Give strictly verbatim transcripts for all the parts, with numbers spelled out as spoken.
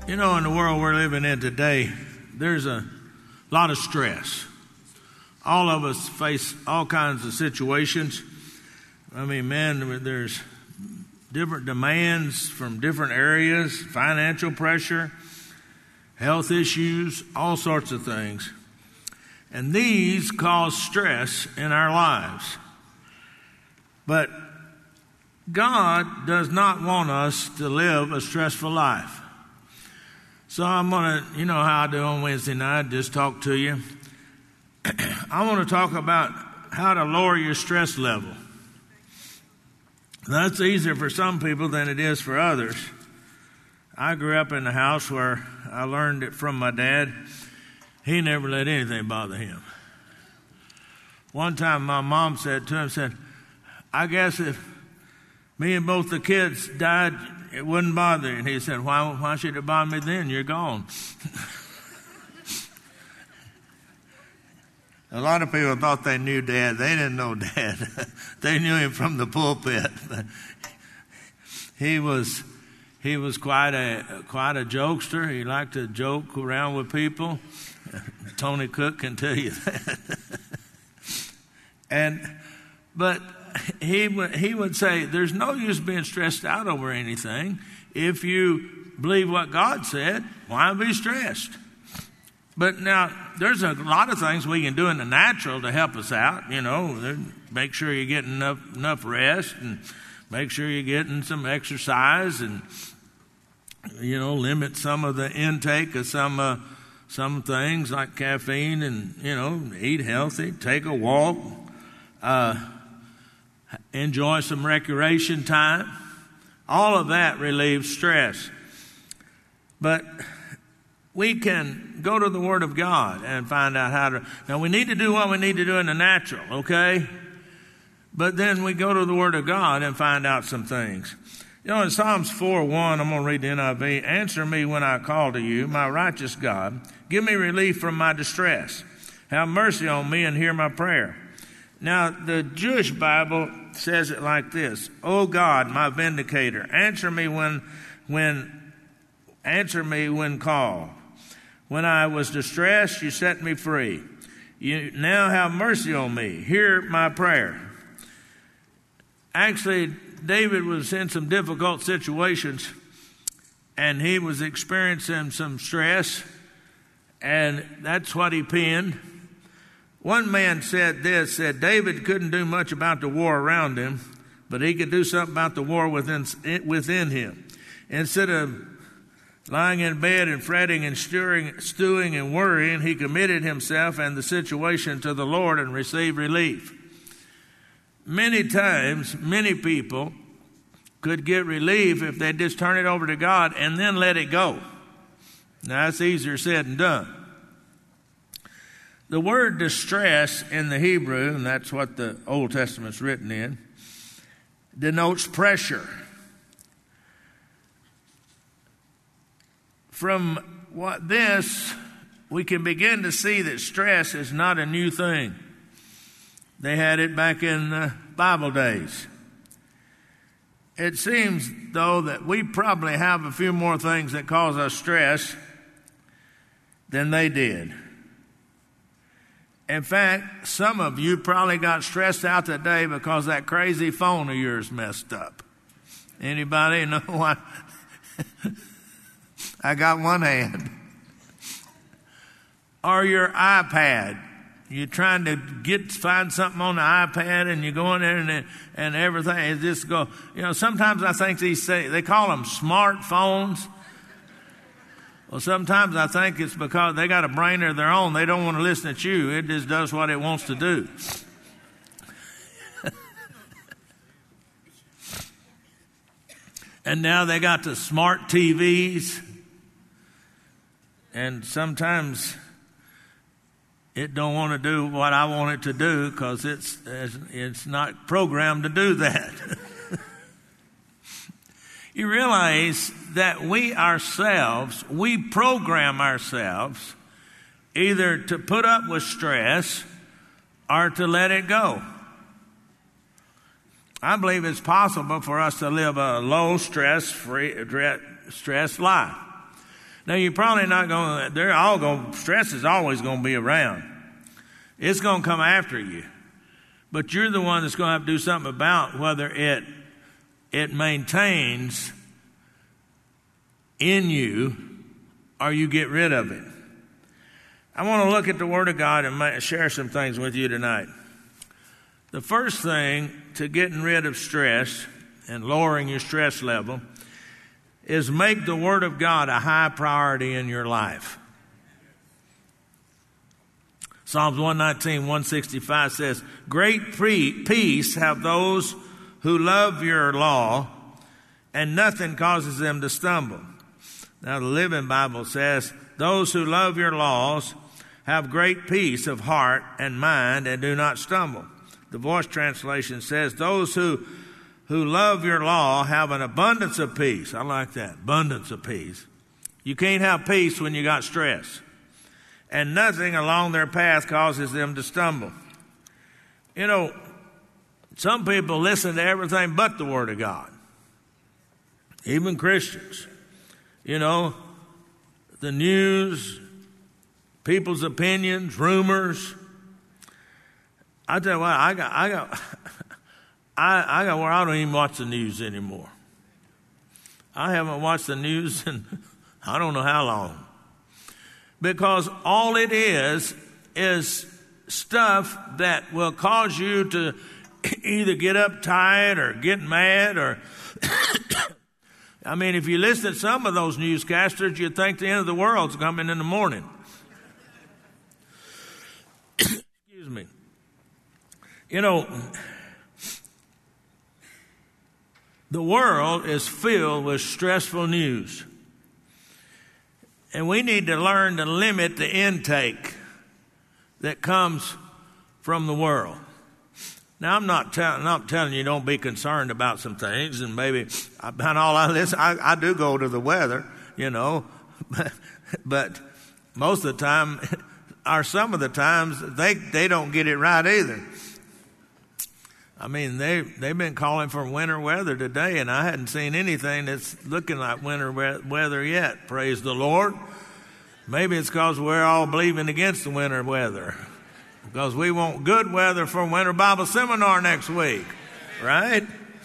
You know, in the world we're living in today, there's a lot of stress. All of us face all kinds of situations. I mean, man, there's different demands from different areas, financial pressure, health issues, all sorts of things. And these cause stress in our lives. But God does not want us to live a stressful life. So I'm going to, you know how I do on Wednesday night, just talk to you. I want to talk about how to lower your stress level. That's easier for some people than it is for others. I grew up in a house where I learned it from my dad. He never let anything bother him. One time my mom said to him, said, I guess if me and both the kids died, it wouldn't bother you. And he said, why, why should it bother me then? You're gone. A lot of people thought they knew Dad. They didn't know Dad. They knew him from the pulpit. he was he was quite a quite a jokester. He liked to joke around with people. Tony Cook can tell you that. and but he would he would say, "There's no use being stressed out over anything. If you believe what God said, why be stressed?" But now, there's a lot of things we can do in the natural to help us out. You know, make sure you're getting enough, enough rest, and make sure you're getting some exercise, and, you know, limit some of the intake of some uh, some things like caffeine, and, you know, eat healthy, take a walk, uh, enjoy some recreation time. All of that relieves stress. But we can go to the Word of God and find out how to. Now, we need to do what we need to do in the natural, okay? But then we go to the Word of God and find out some things. You know, in Psalms four one, I'm going to read the N I V. Answer me when I call to you, my righteous God. Give me relief from my distress. Have mercy on me and hear my prayer. Now, the Jewish Bible says it like this. O God, my vindicator, answer me when, when, answer me when called. When I was distressed, you set me free. You now have mercy on me. Hear my prayer. Actually, David was in some difficult situations, and he was experiencing some stress, and that's what he penned. One man said this, said David couldn't do much about the war around him, but he could do something about the war within, within him. Instead of lying in bed and fretting and stirring, stewing and worrying, he committed himself and the situation to the Lord and received relief. Many times, many people could get relief if they just turn it over to God and then let it go. Now, that's easier said than done. The word distress in the Hebrew, and that's what the Old Testament's written in, denotes pressure. From what this, we can begin to see that stress is not a new thing. They had it back in the Bible days. It seems, though, that we probably have a few more things that cause us stress than they did. In fact, some of you probably got stressed out today because that crazy phone of yours messed up. Anybody know what? I got one hand. Or your iPad. You're trying to get find something on the iPad, and you go in there and and everything is just go. You know, sometimes I think these say they call them smartphones. Well, sometimes I think it's because they got a brain of their own. They don't want to listen at you. It just does what it wants to do. And now they got the smart T Vs. And sometimes it don't want to do what I want it to do because it's it's not programmed to do that. You realize that we ourselves, we program ourselves either to put up with stress or to let it go. I believe it's possible for us to live a low stress free stress life. Now, you're probably not going to, they're all going, stress is always going to be around. It's going to come after you. But you're the one that's going to have to do something about whether it, it maintains in you or you get rid of it. I want to look at the Word of God and share some things with you tonight. The first thing to getting rid of stress and lowering your stress level is make the Word of God a high priority in your life. Psalms one nineteen, one sixty-five says, "Great peace have those who love your law, and nothing causes them to stumble." Now the Living Bible says, "Those who love your laws have great peace of heart and mind and do not stumble." The Voice translation says, "Those who who love your law have an abundance of peace." I like that, abundance of peace. You can't have peace when you got stress. "And nothing along their path causes them to stumble." You know, some people listen to everything but the Word of God. Even Christians. You know, the news, people's opinions, rumors. I tell you what, I got, I got, I, I got where I don't even watch the news anymore. I haven't watched the news in I don't know how long. Because all it is, is stuff that will cause you to either get uptight or get mad or, I mean, if you listen to some of those newscasters, you'd think the end of the world's coming in the morning. Excuse me. You know, the world is filled with stressful news. And we need to learn to limit the intake that comes from the world. Now, I'm not, tell, not telling you don't be concerned about some things, and maybe about all I listen, I, I do go to the weather, you know, but, but most of the time, or some of the times, they, they don't get it right either. I mean, they, they've been calling for winter weather today, and I hadn't seen anything that's looking like winter we- weather yet. Praise the Lord. Maybe it's because we're all believing against the winter weather, because we want good weather for Winter Bible Seminar next week, right?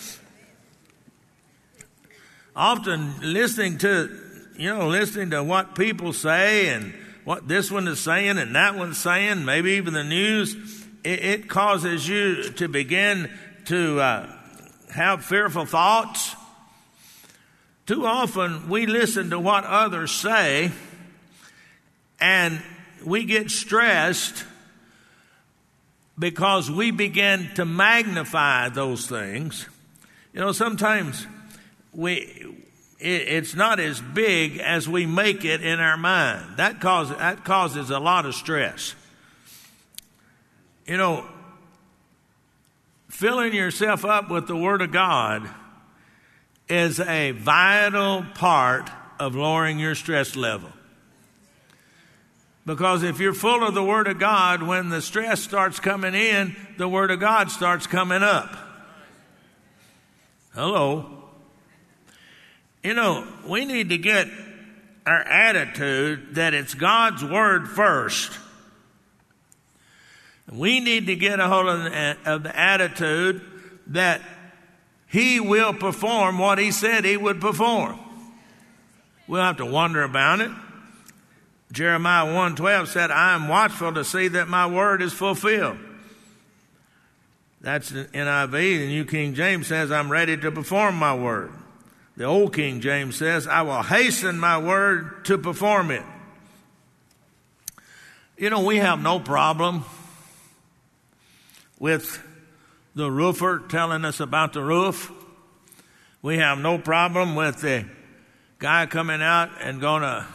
Often listening to, you know, listening to what people say and what this one is saying and that one's saying, maybe even the news, it causes you to begin to uh, have fearful thoughts. Too often we listen to what others say and we get stressed because we begin to magnify those things. You know, sometimes we it, it's not as big as we make it in our mind. That causes, that causes a lot of stress. You know, filling yourself up with the Word of God is a vital part of lowering your stress level. Because if you're full of the Word of God, when the stress starts coming in, the Word of God starts coming up. Hello. You know, we need to get our attitude that it's God's Word first. We need to get a hold of the, of the attitude that He will perform what He said He would perform. We'll have to wonder about it. Jeremiah one twelve said, "I am watchful to see that my word is fulfilled." That's the N I V. The New King James says, "I'm ready to perform my word." The Old King James says, "I will hasten my word to perform it." You know, we have no problem with the roofer telling us about the roof. We have no problem with the guy coming out and going to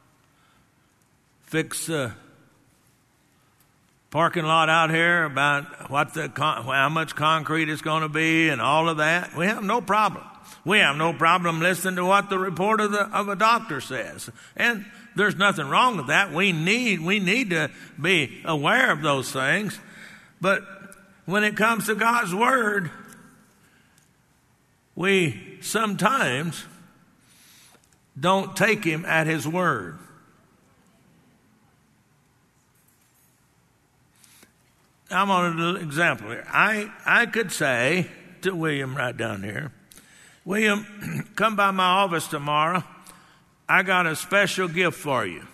fix the parking lot out here about what the how much concrete it's going to be and all of that. We have no problem. We have no problem listening to what the report of, the, of a doctor says. And there's nothing wrong with that. We need, we need to be aware of those things. But when it comes to God's Word, we sometimes don't take him at his word. I'm on an example here. I, I could say to William right down here, William, come by my office tomorrow. I got a special gift for you.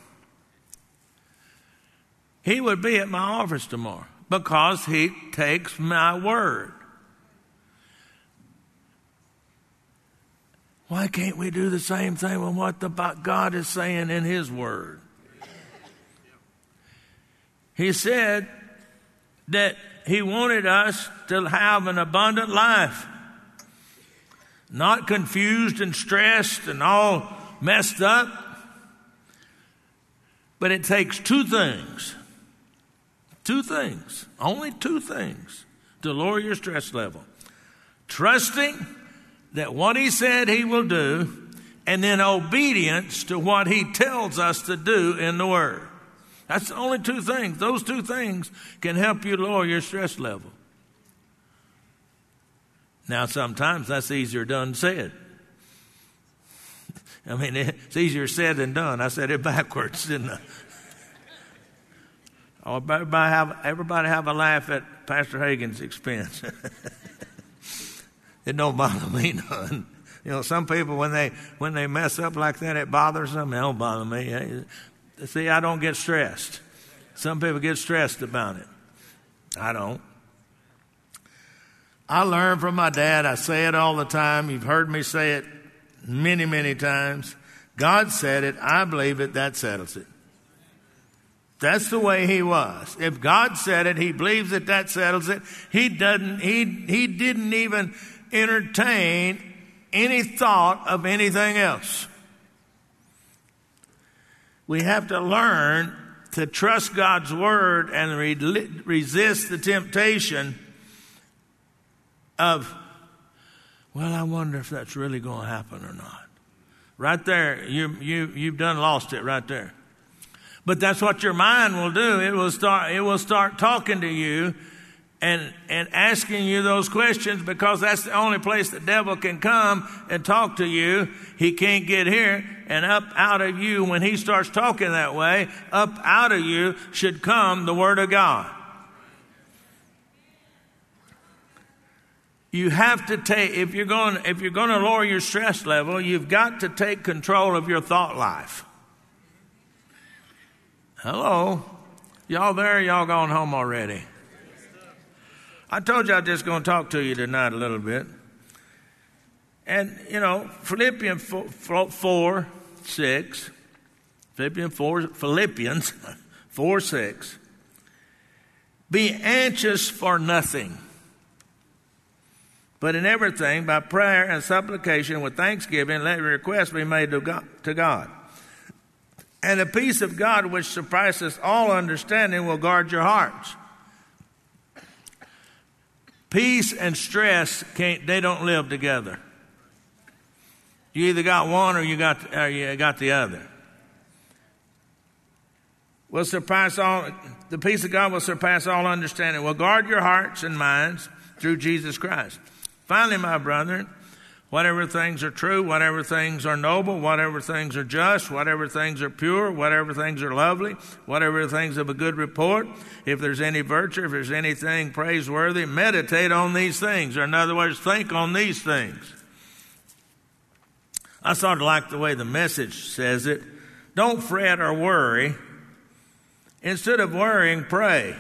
He would be at my office tomorrow because he takes my word. Why can't we do the same thing with what the God is saying in his word? He said that he wanted us to have an abundant life, not confused and stressed and all messed up. But it takes two things, two things, only two things to lower your stress level. Trusting that what he said he will do, and then obedience to what he tells us to do in the word. That's the only two things. Those two things can help you lower your stress level. Now, sometimes that's easier done than said. I mean, it's easier said than done. I said it backwards, didn't I? Oh, everybody have, everybody have a laugh at Pastor Hagen's expense. It don't bother me none. You know, some people, when they when they mess up like that, it bothers them. It don't bother me. See, I don't get stressed. Some people get stressed about it. I don't. I learned from my dad. I say it all the time. You've heard me say it many, many times. God said it. I believe it. That settles it. That's the way he was. If God said it, he believes it. That settles it. He doesn't. He he didn't even entertain any thought of anything else. We have to learn to trust God's word and re- resist the temptation of, well, I wonder if that's really going to happen or not. Right there, you you you've done lost it right there. But that's what your mind will do. It will start it will start talking to you and and asking you those questions, because that's the only place the devil can come and talk to you. He can't get here, and up out of you, when he starts talking that way, up out of you should come the word of God. You have to take, if you're going if you're going to lower your stress level, you've got to take control of your thought life. Hello? Y'all there? Y'all gone home already? I told you I was just going to talk to you tonight a little bit. And, you know, Philippians four, four six, Philippians four, Philippians four, six. Be anxious for nothing, but in everything, by prayer and supplication with thanksgiving, let your requests be made to God. To God. And the peace of God, which surpasses all understanding, will guard your hearts. Peace and stress can't, they don't live together. You either got one or you got, or you got the other. Will surpass all, the peace of God will surpass all understanding. Will guard your hearts and minds through Jesus Christ. Finally, my brethren, whatever things are true, whatever things are noble, whatever things are just, whatever things are pure, whatever things are lovely, whatever things of a good report, if there's any virtue, if there's anything praiseworthy, meditate on these things. Or in other words, think on these things. I sort of like the way the Message says it. Don't fret or worry. Instead of worrying, pray.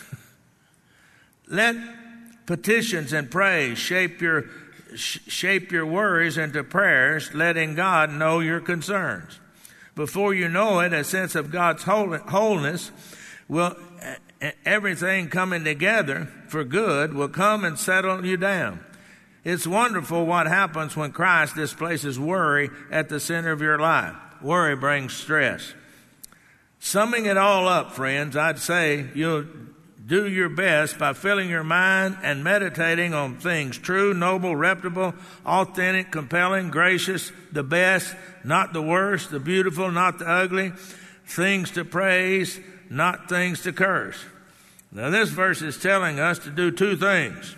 Let petitions and praise shape your shape your worries into prayers, letting God know your concerns. Before you know it, a sense of God's wholeness will, everything coming together for good will come and settle you down. It's wonderful what happens when Christ displaces worry at the center of your life. Worry brings stress. Summing it all up, friends, I'd say you'll do your best by filling your mind and meditating on things true, noble, reputable, authentic, compelling, gracious, the best, not the worst, the beautiful, not the ugly, things to praise, not things to curse. Now this verse is telling us to do two things.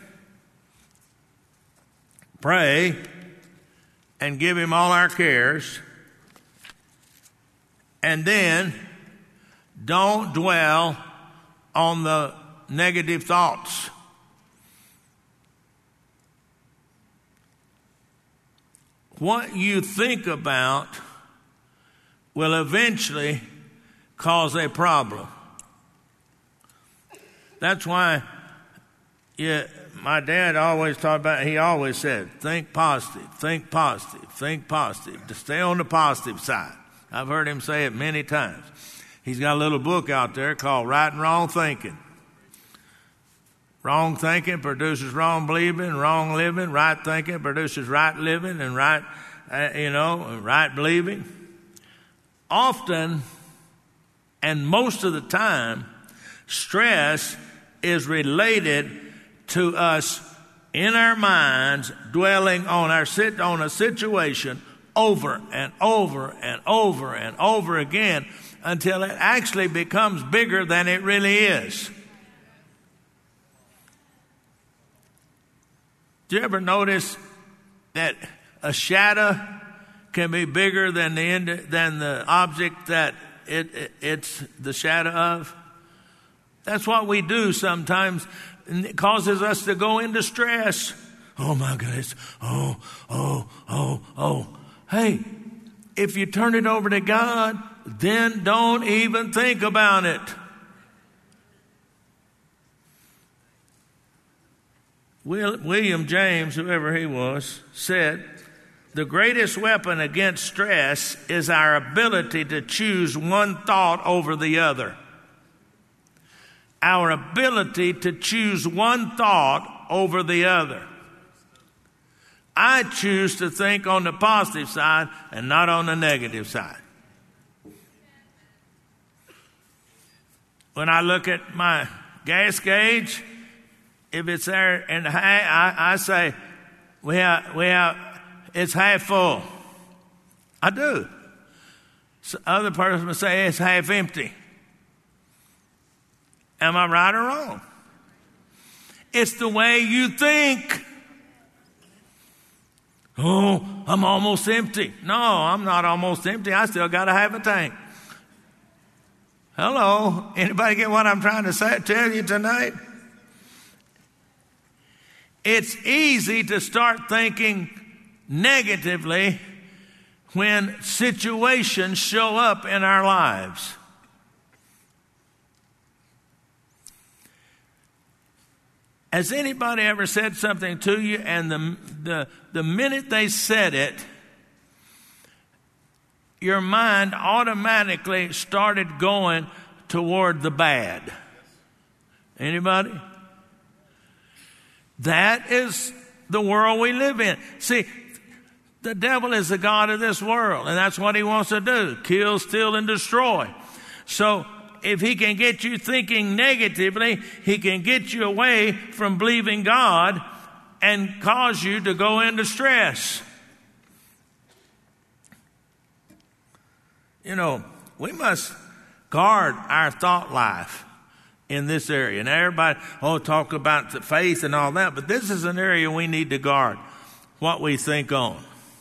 Pray and give him all our cares, And then don't dwell on the negative thoughts. What you think about will eventually cause a problem. That's why yeah, my dad always talked about, he always said, think positive, think positive, think positive, to stay on the positive side. I've heard him say it many times. He's got a little book out there called Right and Wrong Thinking. Wrong thinking produces wrong believing, wrong living. Right thinking produces right living and right, uh, you know, right believing. Often, and most of the time, stress is related to us in our minds dwelling on our sit on a situation over and over and over and over again until it actually becomes bigger than it really is. Do you ever notice that a shadow can be bigger than the end, than the object that it, it it's the shadow of? That's what we do sometimes, and it causes us to go into stress. Oh my goodness! Oh, oh, oh, oh! Hey, if you turn it over to God, then don't even think about it. William James, whoever he was, said, the greatest weapon against stress is our ability to choose one thought over the other. Our ability to choose one thought over the other. I choose to think on the positive side and not on the negative side. When I look at my gas gauge, if it's there in the high, I, I say, we have, we have, it's half full. I do. So other person will say it's half empty. Am I right or wrong? It's the way you think. Oh, I'm almost empty. No, I'm not almost empty. I still got to have a tank. Hello? Anybody get what I'm trying to say, tell you tonight? It's easy to start thinking negatively when situations show up in our lives. Has anybody ever said something to you and the, the, the minute they said it, your mind automatically started going toward the bad? Anybody? That is the world we live in. See, the devil is the god of this world, and that's what he wants to do, kill, steal, and destroy. So if he can get you thinking negatively, he can get you away from believing God and cause you to go into stress. You know, we must guard our thought life in this area. And everybody, oh, talk about the faith and all that, but this is an area we need to guard what we think on.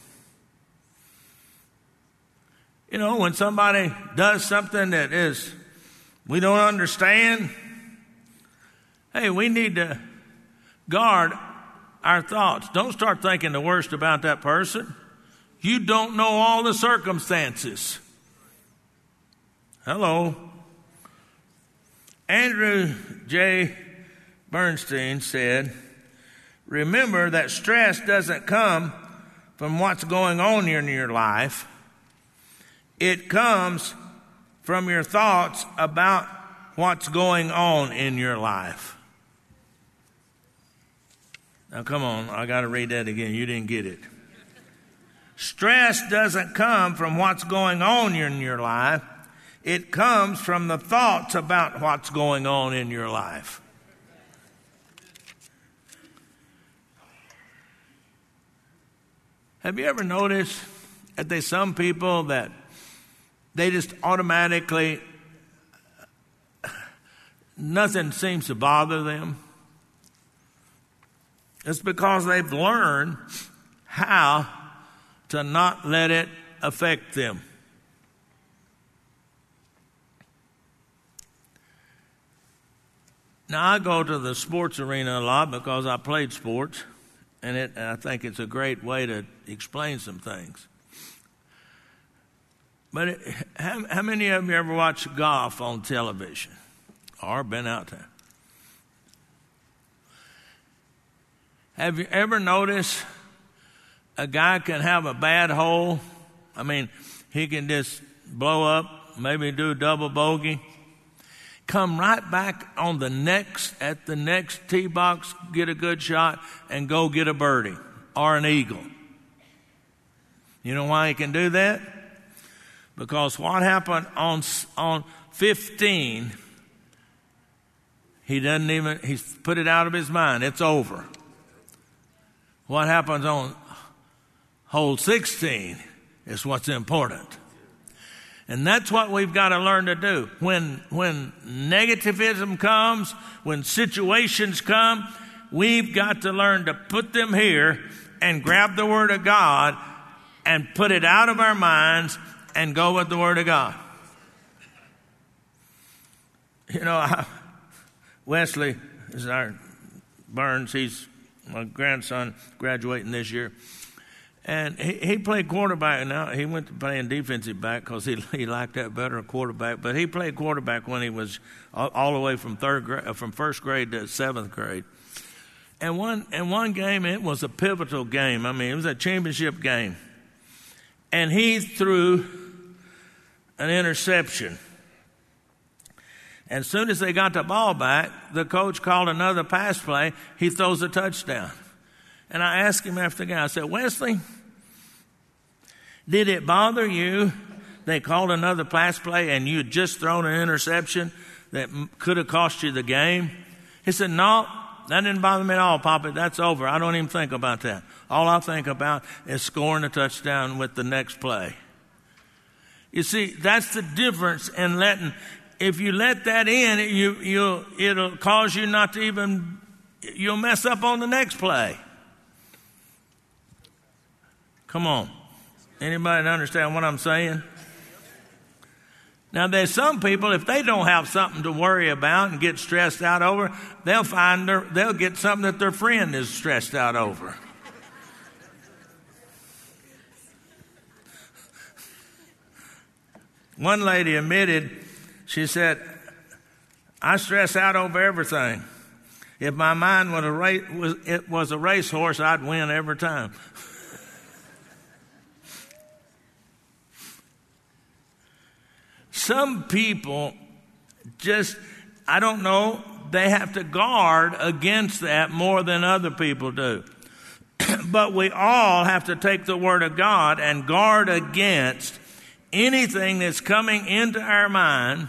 You know, when somebody does something that is we don't understand, hey, we need to guard our thoughts. Don't start thinking the worst about that person. You don't know all the circumstances. Hello. Andrew J. Bernstein said, remember that stress doesn't come from what's going on in your life. It comes from your thoughts about what's going on in your life. Now, come on, I got to read that again. You didn't get it. Stress doesn't come from what's going on in your life. It comes from the thoughts about what's going on in your life. Have you ever noticed that there's some people that they just automatically, nothing seems to bother them? It's because they've learned how to not let it affect them. Now, I go to the sports arena a lot because I played sports, and it, I think it's a great way to explain some things. But it, how, how many of you ever watched golf on television or been out there? Have you ever noticed a guy can have a bad hole? I mean, he can just blow up, maybe do a double bogey, come right back on the next, at the next tee box, get a good shot, and go get a birdie or an eagle. You know why he can do that? Because what happened on on fifteen, he doesn't even, he's put it out of his mind. It's over. What happens on hole sixteen is what's important. And that's what we've got to learn to do. When, when negativism comes, when situations come, we've got to learn to put them here and grab the Word of God and put it out of our minds and go with the Word of God. You know, I, Wesley is our Burns. He's my grandson graduating this year. And he, he played quarterback. Now, he went to playing defensive back because he, he liked that better, a quarterback. But he played quarterback when he was all, all the way from third grade, from first grade to seventh grade. And one, in one game, it was a pivotal game. I mean, it was a championship game. And he threw an interception. And as soon as they got the ball back, the coach called another pass play. He throws a touchdown. And I asked him after the game, I said, Wesley, did it bother you they called another pass play and you had just thrown an interception that could have cost you the game? He said, no, that didn't bother me at all, Papa. That's over. I don't even think about that. All I think about is scoring a touchdown with the next play. You see, that's the difference in letting, if you let that in, you, you'll, it'll cause you not to even, you'll mess up on the next play. Come on. Anybody understand what I'm saying? Now, there's some people, if they don't have something to worry about and get stressed out over, they'll find their, they'll get something that their friend is stressed out over. One lady admitted, she said, I stress out over everything. If my mind was a, race, was, it was a racehorse, I'd win every time. Some people just, I don't know, they have to guard against that more than other people do. But we all have to take the Word of God and guard against anything that's coming into our mind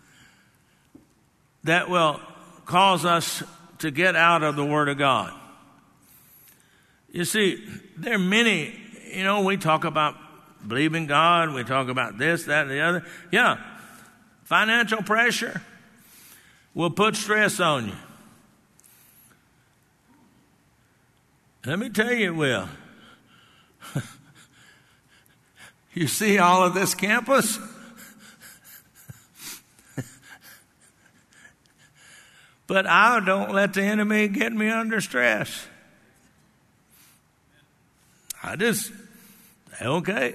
that will cause us to get out of the Word of God. You see, there are many, you know, we talk about believing God, we talk about this, that, and the other. Yeah, financial pressure will put stress on you. Let me tell you it will. You see all of this campus? But I don't let the enemy get me under stress. I just, okay.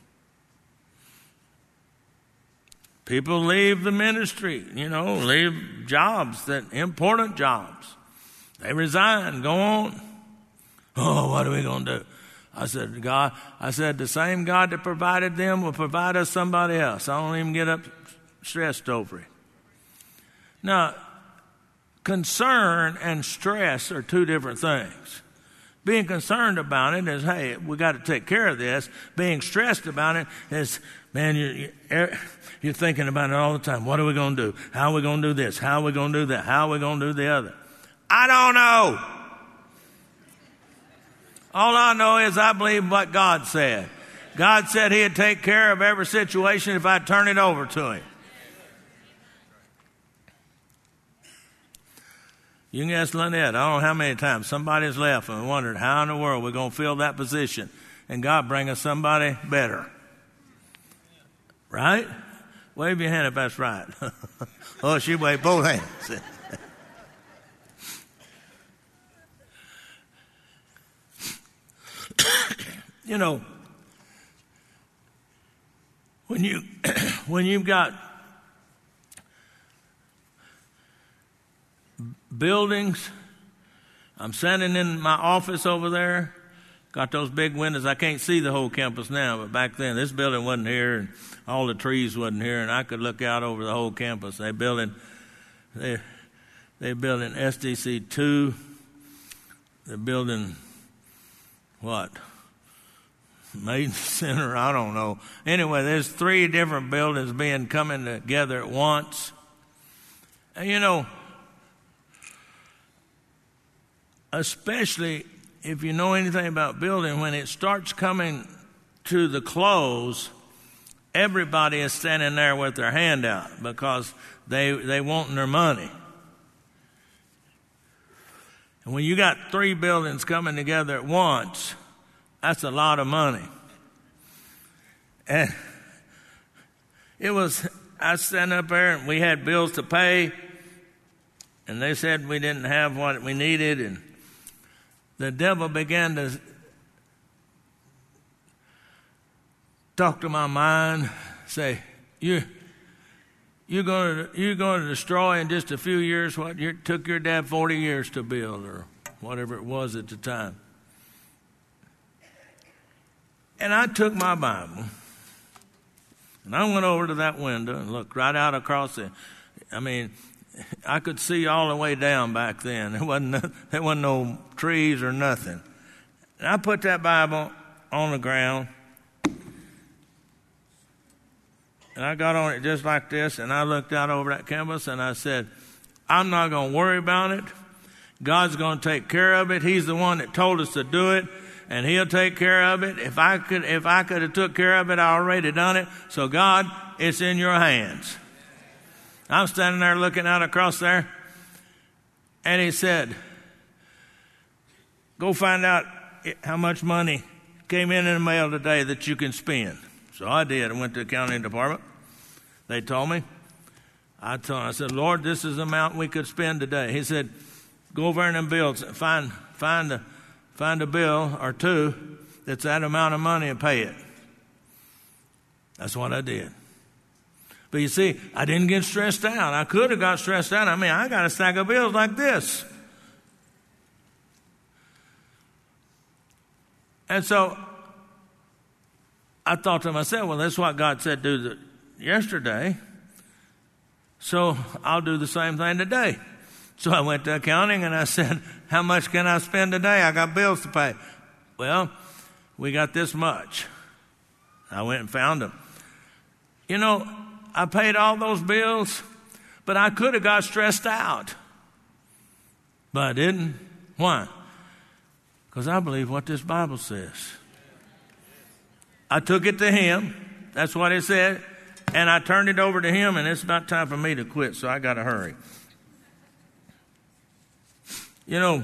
People leave the ministry, you know, leave jobs, that important jobs. They resign, go on. Oh, what are we going to do? I said, God, I said, the same God that provided them will provide us somebody else. I don't even get up stressed over it. Now, concern and stress are two different things. Being concerned about it is, hey, we got to take care of this. Being stressed about it is, man, you're, you're thinking about it all the time. What are we going to do? How are we going to do this? How are we going to do that? How are we going to do the other? I don't know. All I know is I believe what God said. God said He'd take care of every situation if I turn it over to Him. You can ask Lynette, I don't know how many times somebody's left and wondered how in the world we're going to fill that position. And God bring us somebody better. Right? Wave your hand if that's right. Oh, she waved both hands. You know, when you when you've got buildings, I'm standing in my office over there, got those big windows. I can't see the whole campus now, but back then this building wasn't here and all the trees wasn't here, and I could look out over the whole campus. They building they they building S D C two. They're building what? Maiden Center, I don't know. Anyway, there's three different buildings being coming together at once. And you know, especially if you know anything about building, when it starts coming to the close, everybody is standing there with their hand out because they they want their money. And when you got three buildings coming together at once, that's a lot of money. And it was, I stand up there and we had bills to pay, and they said we didn't have what we needed, and the devil began to talk to my mind, say, you, you're going to, you're going to destroy in just a few years what you, took your dad forty years to build, or whatever it was at the time. And I took my Bible, and I went over to that window and looked right out across it. I mean, I could see all the way down back then. There wasn't no, there wasn't no trees or nothing. And I put that Bible on the ground, and I got on it just like this, and I looked out over that campus, and I said, I'm not going to worry about it. God's going to take care of it. He's the one that told us to do it, and He'll take care of it. If I could, if I could have took care of it, I already done it. So God, it's in your hands. I'm standing there looking out across there, and He said, go find out how much money came in in the mail today that you can spend. So I did. I went to the accounting department. They told me. I told them, I said, Lord, this is the amount we could spend today. He said, go over in them bills, find find a find a bill or two that's that amount of money and pay it. That's what I did. But you see, I didn't get stressed out. I could have got stressed out. I mean, I got a stack of bills like this. And so I thought to myself, well, that's what God said do the, yesterday. So I'll do the same thing today. So I went to accounting and I said, how much can I spend today? I got bills to pay. Well, we got this much. I went and found them. You know, I paid all those bills, but I could have got stressed out. But I didn't. Why? Because I believe what this Bible says. I took it to Him. That's what it said. And I turned it over to Him, and it's about time for me to quit, so I got to hurry. You know,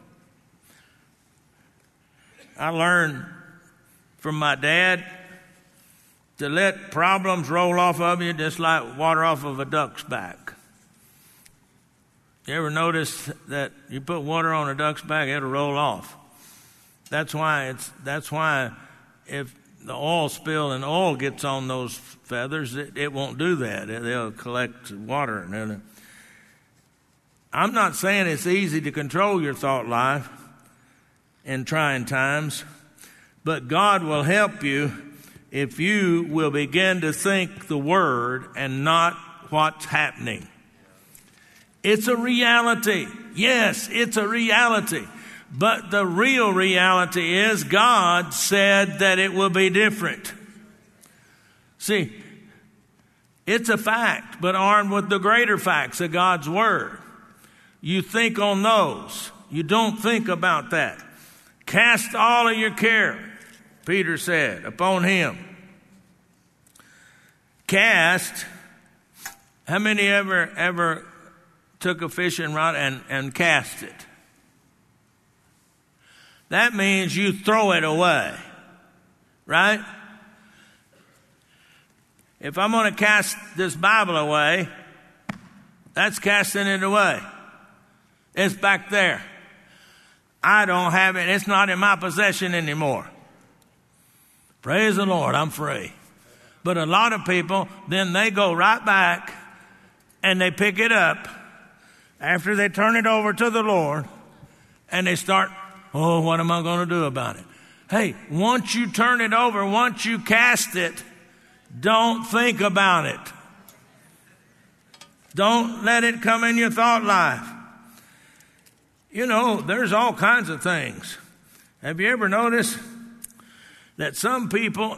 I learned from my dad to let problems roll off of you just like water off of a duck's back. You ever notice that you put water on a duck's back, it'll roll off? That's why it's, that's why if the oil spill and oil gets on those feathers, it, it won't do that. They'll collect water. And I'm not saying it's easy to control your thought life in trying times, but God will help you if you will begin to think the Word and not what's happening. It's a reality. Yes, it's a reality. But the real reality is God said that it will be different. See, it's a fact, but armed with the greater facts of God's Word. You think on those. You don't think about that. Cast all of your care, Peter said, upon Him. Cast. How many ever ever took a fishing rod and, and cast it? That means you throw it away, right? If I'm going to cast this Bible away, that's casting it away. It's back there. I don't have it. It's not in my possession anymore. Praise the Lord, I'm free. But a lot of people, then they go right back and they pick it up after they turn it over to the Lord and they start, oh, what am I going to do about it? Hey, once you turn it over, once you cast it, don't think about it. Don't let it come in your thought life. You know, there's all kinds of things. Have you ever noticed that some people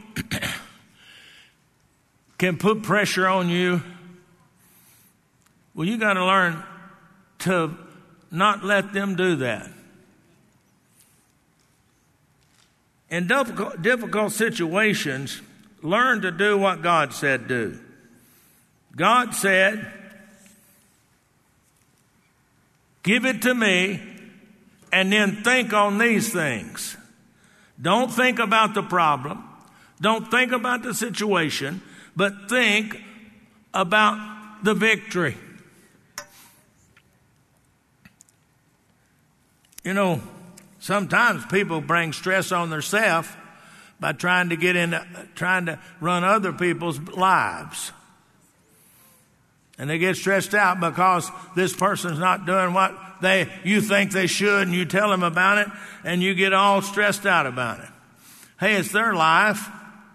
can put pressure on you? Well, you got to learn to not let them do that. In difficult, difficult situations, learn to do what God said do. God said, give it to me, and then think on these things. Don't think about the problem. Don't think about the situation, but think about the victory. You know, sometimes people bring stress on themselves by trying to get in, trying to run other people's lives. And they get stressed out because this person's not doing what they you think they should, and you tell them about it, and you get all stressed out about it. Hey, it's their life.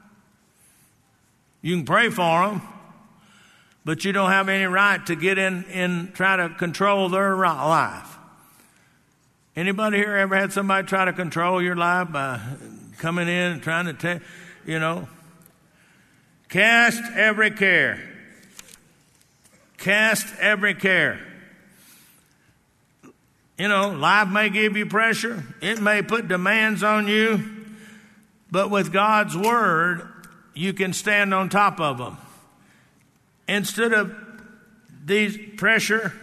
You can pray for them, but you don't have any right to get in and try to control their life. Anybody here ever had somebody try to control your life by coming in and trying to tell, you know? Cast every care. Cast every care. You know, life may give you pressure. It may put demands on you. But with God's word, you can stand on top of them. Instead of these pressure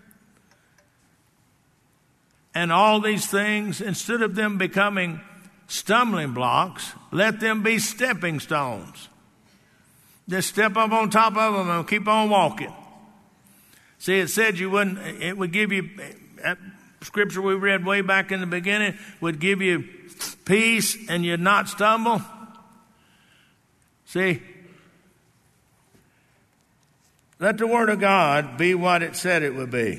and all these things, instead of them becoming stumbling blocks, let them be stepping stones. Just step up on top of them and keep on walking. See, it said you wouldn't, it would give you, that scripture we read way back in the beginning would give you peace and you'd not stumble. See, let the word of God be what it said it would be.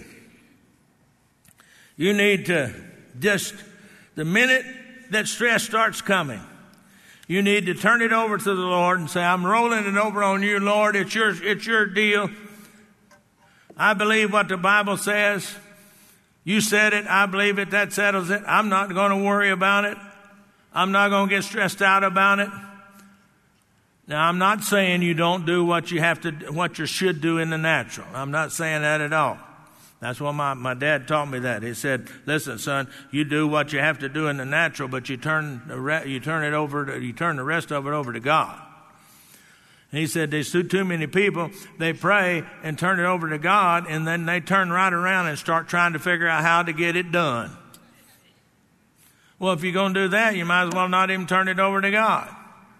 You need to just, the minute that stress starts coming, you need to turn it over to the Lord and say, I'm rolling it over on you, Lord. It's your, it's your deal. I believe what the Bible says. You said it. I believe it. That settles it. I'm not going to worry about it. I'm not going to get stressed out about it. Now, I'm not saying you don't do what you have to, what you should do in the natural. I'm not saying that at all. That's why my, my dad taught me that. He said, listen, son, you do what you have to do in the natural, but you turn the re- you turn it over to, you turn the rest of it over to God. And he said, there's too, too many people, they pray and turn it over to God, and then they turn right around and start trying to figure out how to get it done. Well, if you're going to do that, you might as well not even turn it over to God.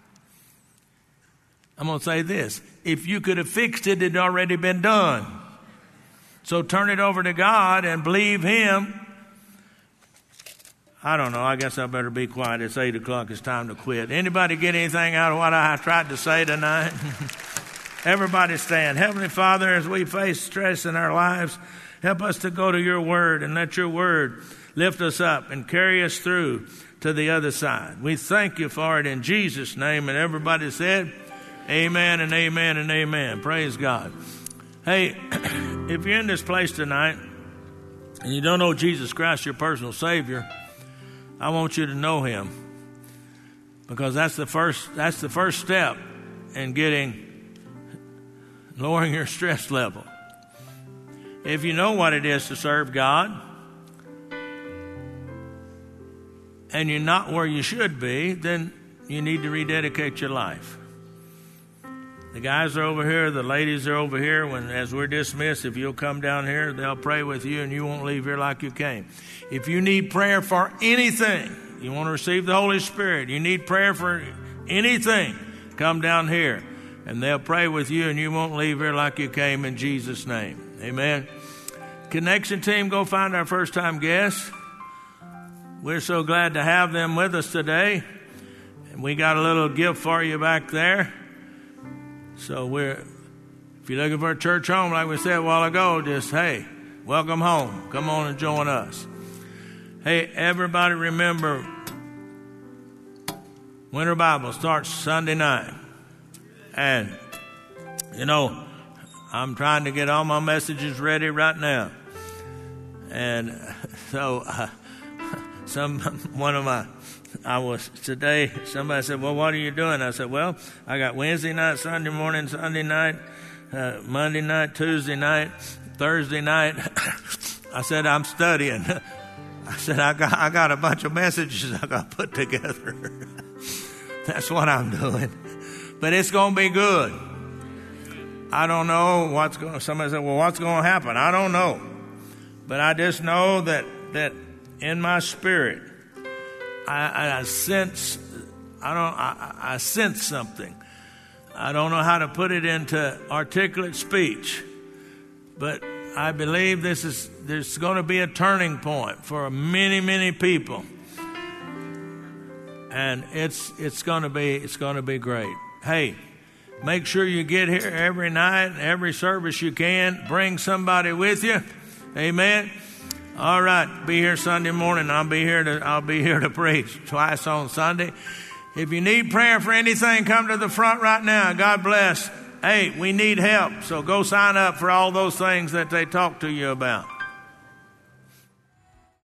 I'm going to say this. If you could have fixed it, it had already been done. So turn it over to God and believe Him. I don't know. I guess I better be quiet. It's eight o'clock. It's time to quit. Anybody get anything out of what I tried to say tonight? Everybody stand. Heavenly Father, as we face stress in our lives, help us to go to your word and let your word lift us up and carry us through to the other side. We thank you for it in Jesus' name. And everybody said, amen and amen and amen. Praise God. Hey, if you're in this place tonight and you don't know Jesus Christ, your personal Savior, I want you to know Him, because that's the first that's the first step in getting lowering your stress level. If you know what it is to serve God and you're not where you should be, then you need to rededicate your life. The guys are over here, the ladies are over here. When, as we're dismissed, if you'll come down here, they'll pray with you and you won't leave here like you came. If you need prayer for anything, you want to receive the Holy Spirit, you need prayer for anything, come down here and they'll pray with you and you won't leave here like you came, in Jesus' name. Amen. Connection team, go find our first time guests. We're so glad to have them with us today. we got a little gift for you back there. So we're, if you're looking for a church home, like we said a while ago, just, hey, welcome home. Come on and join us. Hey, everybody remember, Winter Bible starts Sunday night. And, you know, I'm trying to get all my messages ready right now. And so uh, some one of my, I was today, somebody said, well, what are you doing? I said, well, I got Wednesday night, Sunday morning, Sunday night, uh, Monday night, Tuesday night, Thursday night. I said, I'm studying. I said, I got, I got a bunch of messages I got put together. That's what I'm doing. But it's going to be good. I don't know what's going. Somebody said, well, what's going to happen? I don't know. But I just know that, that in my spirit, I, I sense, I don't, I, I sense something. I don't know how to put it into articulate speech, but I believe this is, there's going to be a turning point for many, many people. And it's, it's going to be, it's going to be great. Hey, make sure you get here every night, every service you can. Bring somebody with you. Amen. All right, be here Sunday morning. I'll be here to I'll be here to preach twice on Sunday. If you need prayer for anything, come to the front right now. God bless. Hey, we need help, so go sign up for all those things that they talk to you about.